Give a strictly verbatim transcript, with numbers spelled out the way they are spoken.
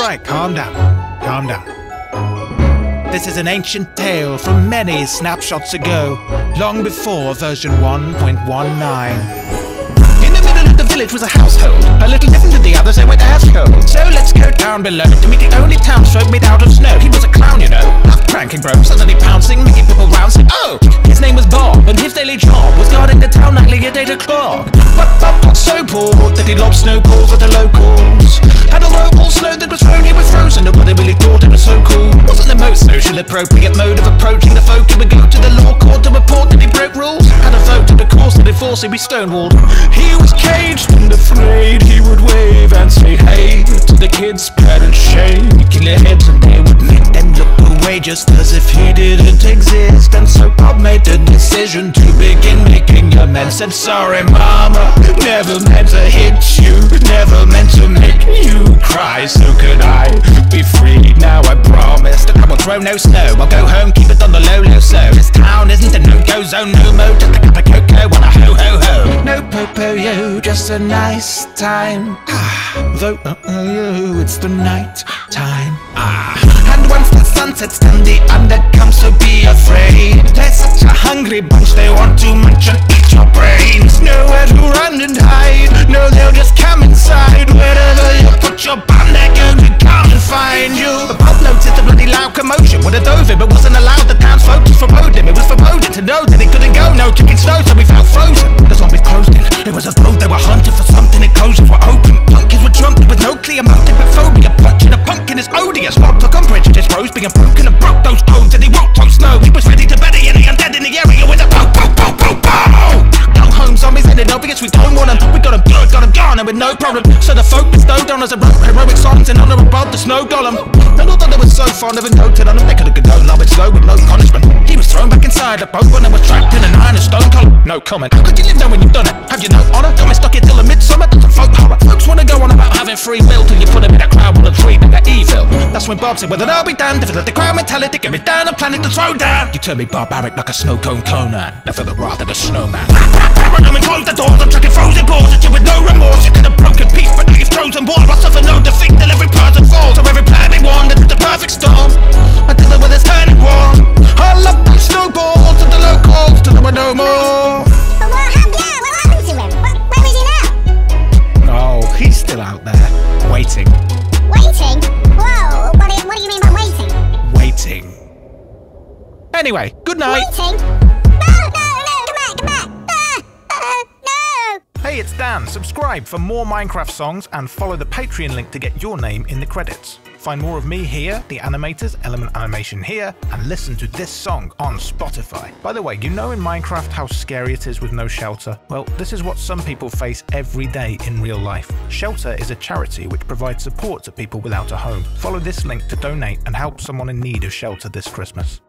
right, calm down. Calm down. This is an ancient tale from many snapshots ago, long before version one point nineteen. In the middle of the village was a household, a little different to the others, they went as cold. So let's go down below to meet the only townsfolk made out of snow. He was a clown, you know, loved pranking bro, suddenly pouncing, making people round, saying, oh, his name was Bob, and his daily job was guarding the town nightly at eight o'clock. But Bob got so bored that he lobbed snowballs at the locals. Had a local snow that was thrown, he was frozen, nobody really thought it was so cool. Wasn't the most social appropriate mode of approaching the folk. He would go to the law court to report that he broke rules. Had a vote to the course that he'd force, he'd be stonewalled. He was caged and afraid, he would wave and say hey to the kids' parents, shaking their heads, and they would make them look away just as if he didn't exist. And so Bob made the decision to begin making amends. Said, sorry mama, never meant to hit you, never meant to make you cry. So could I be free now? I promised I won't throw no snow, I'll go home, keep it on the low low. So this town isn't a no-go zone, no mo, just a cup of cocoa and a ho ho ho. No popo yo, just a nice time. Ah, though uh, uh, it's the night time. Ah, and once the sun sets down the undercomes, so be afraid. They're such a hungry bunch, they want to munch and eat your brains. Nowhere to run and hide, no, they'll just come inside. Wherever you put your bum, they're going to come and find you. But Bob noticed a bloody loud commotion, would have dove in, but wasn't allowed. The townsfolk just forbade him, it was foreboding to know that he couldn't go. No chicken snow, so he felt frozen. The zombies closed in, it was as though they were hunting for something. The closures were open, pumpkins were drunk with no clear motive but phobia. Punching a pumpkin is odious. Bob took umbrage at his rose being broken and broke those codes, and he walked on snow. He was ready to bury any undead in the area with a pow pow pow pow pow. Go home, zombies ended obvious, we don't want them. We got them good, got them gone, and with no problem. So the folk bestowed on us a wrote heroic songs in honor of Bob the snow golem. And although they were so fond of and doted on him, they could have gone love it slow with no punishment. He was thrown back inside the boat when they were trapped in an iron and stone column. No comment. How could you live now when you've done it? Have you no honor? Don't be stuck here till the midsummer. That's a folk horror. Folks wanna go on about having free will till you put them in a crowd on a tree and they're evil. That's when Bob said, well then I'll be damned if it's let the crowd mentality get me down and planet to throw down. You turn me barbaric like a snow cone Conan. Now for the wrath of the snowman. Paranoid, close the doors, I'm chucking frozen balls at you with no remorse. You could have broken peace, but now you've chosen war. I suffer no defeat till every person falls. So every plan they won, it's the perfect storm. Until the weather's turning warm. I love those snowballs to the locals till there were no more. But what happened? Yeah, what happened to him? Where, where is he now? Oh, he's still out there, waiting. Waiting? Whoa, what do, what do you mean by waiting? Waiting. Anyway, good night. Waiting? No, no, no, come back, come back. Ah, uh, no. Hey, it's Dan. Subscribe for more Minecraft songs and follow the Patreon link to get your name in the credits. Find more of me here, the animators, Element Animation here, and listen to this song on Spotify. By the way, you know in Minecraft how scary it is with no shelter? Well, this is what some people face every day in real life. Shelter is a charity which provides support to people without a home. Follow this link to donate and help someone in need of shelter this Christmas.